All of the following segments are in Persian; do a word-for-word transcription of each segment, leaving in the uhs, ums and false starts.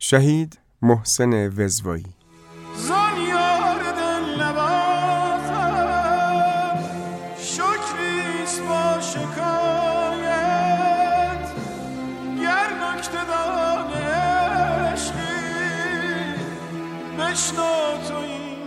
شهید محسن وزوایی. زانیار دل نوازم شکریست با شکایت، گر نکته دان عشقی بشنو تو این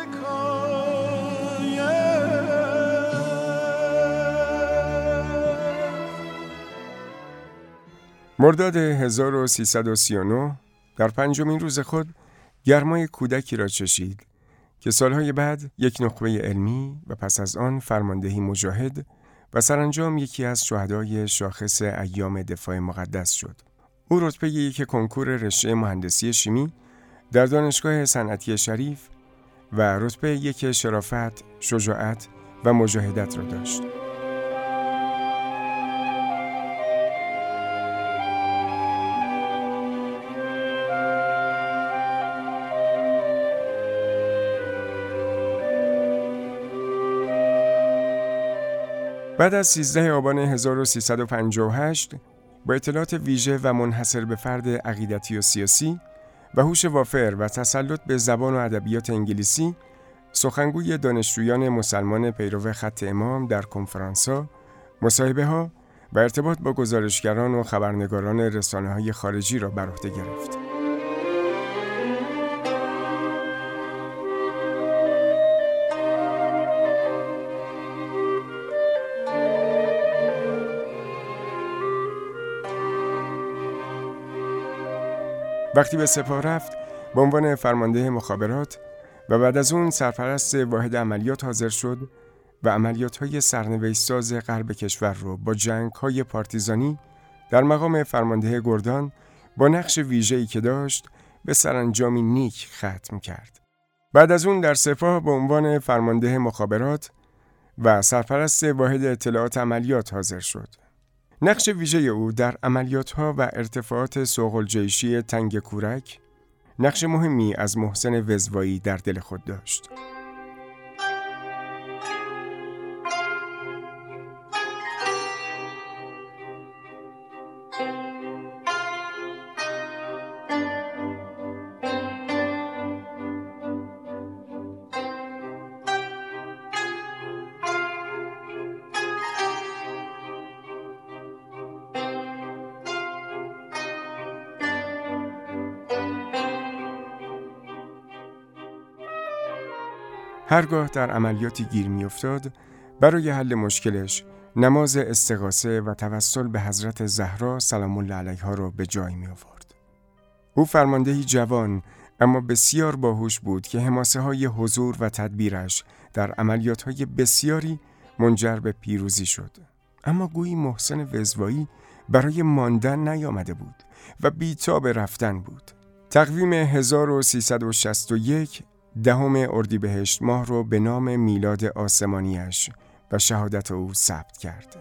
مرداد هزار و سیصد و سی و نه در پنجمین روز خود گرمای کودکی را چشید که سالهای بعد یک نخبه علمی و پس از آن فرماندهی مجاهد و سرانجام یکی از شهدای شاخص ایام دفاع مقدس شد. او رتبه یک کنکور رشته مهندسی شیمی در دانشگاه صنعتی شریف و رتبه یک شرافت، شجاعت و مجاهدت را داشت. بعد از سیزده آبان هزار و سیصد و پنجاه و هشت با اطلاعات ویژه و منحصر به فرد عقیدتی و سیاسی و هوش وافر و تسلط به زبان و ادبیات انگلیسی، سخنگوی دانشجویان مسلمان پیرو خط امام در کنفرانس‌ها، مصاحبه‌ها و ارتباط با گزارشگران و خبرنگاران رسانه‌های خارجی را بر عهده گرفت. وقتی به سپاه رفت به عنوان فرمانده مخابرات و بعد از اون سرپرست واحد عملیات حاضر شد و عملیات‌های سرنوشت‌ساز غرب کشور رو با جنگ‌های پارتیزانی در مقام فرمانده گردان با نقش ویژه‌ای که داشت به سرانجامی نیک ختم کرد. بعد از اون در سپاه به عنوان فرمانده مخابرات و سرپرست واحد اطلاعات عملیات حاضر شد. نقش ویژه او در عملیات‌ها و ارتفاعات سوغلجیشی تنگ کورک نقش مهمی از محسن وزوایی در دل خود داشت. هرگاه در عملیاتی گیر می افتاد، برای حل مشکلش نماز استغاثه و توسل به حضرت زهرا سلام الله علیها را به جای می آورد. او فرماندهی جوان اما بسیار باهوش بود که حماسه های حضور و تدبیرش در عملیات های بسیاری منجر به پیروزی شد. اما گویی محسن وزوایی برای ماندن نیامده بود و بی‌تاب رفتن بود. تقویم هزار و سیصد و شصت و یک دهم اردیبهشت ماه رو به نام میلاد آسمانیش و شهادت او ثبت کرد.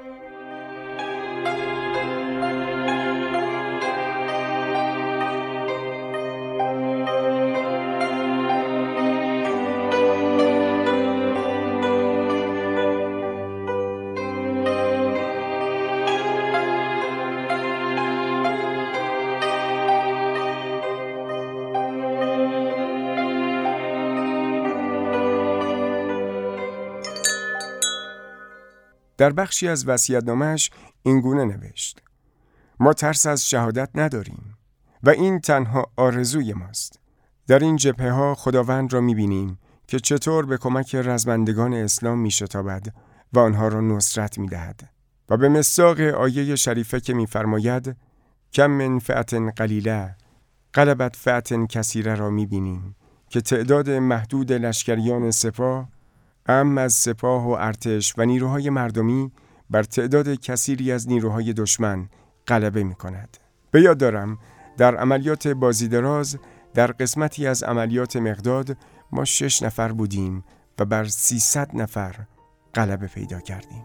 در بخشی از وصیت‌نامه‌اش این گونه نوشت: ما ترس از شهادت نداریم و این تنها آرزوی ماست. در این جبهه‌ها خداوند را می‌بینیم که چطور به کمک رزمندگان اسلام می‌شتابد و آنها را نصرت می‌دهد و به مصداق آیه شریفه که می‌فرماید کم من فئة قلیله غلبت فئة کثیره را می‌بینیم که تعداد محدود لشکریان سپاه، ام از سپاه و ارتش و نیروهای مردمی بر تعداد کثیری از نیروهای دشمن غلبه می کند. به یاد دارم در عملیات بازیدراز در قسمتی از عملیات مقداد ما شش نفر بودیم و بر سیصد نفر غلبه پیدا کردیم.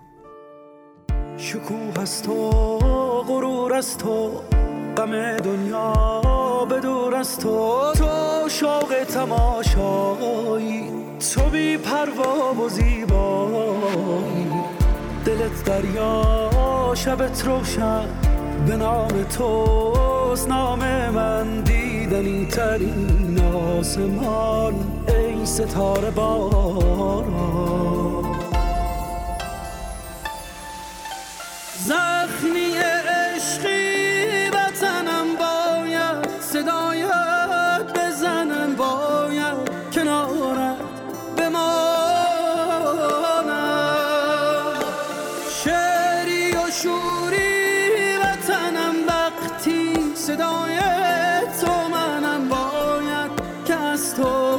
شکوه از تو، غرور از تو، غم دنیا بدور از تو، تو شوق تماشایی، تو بی پروا و زیبایی، دلت دریا شبت روشن، به نام توست نام من دی این آسمان ای ستاره باران. زخمی عشقی وطنم باید صدایت بزنن، باید کنارت بمانم. شعری و شوری وطنم وقتی صدای تو منم، باید که از تو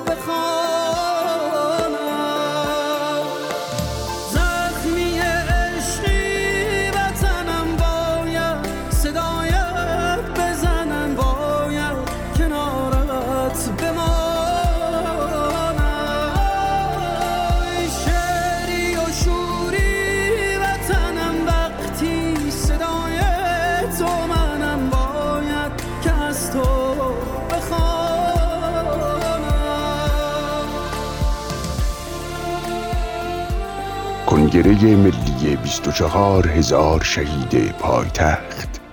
بخوانم. زخمی عشقی وطنم باید صدایت بزنن، باید کنارت بمانم. شعری و شوری وطنم وقتی صدای تو منم، باید که از تو کنگره ملی بیست و چهار هزار شهید پایتخت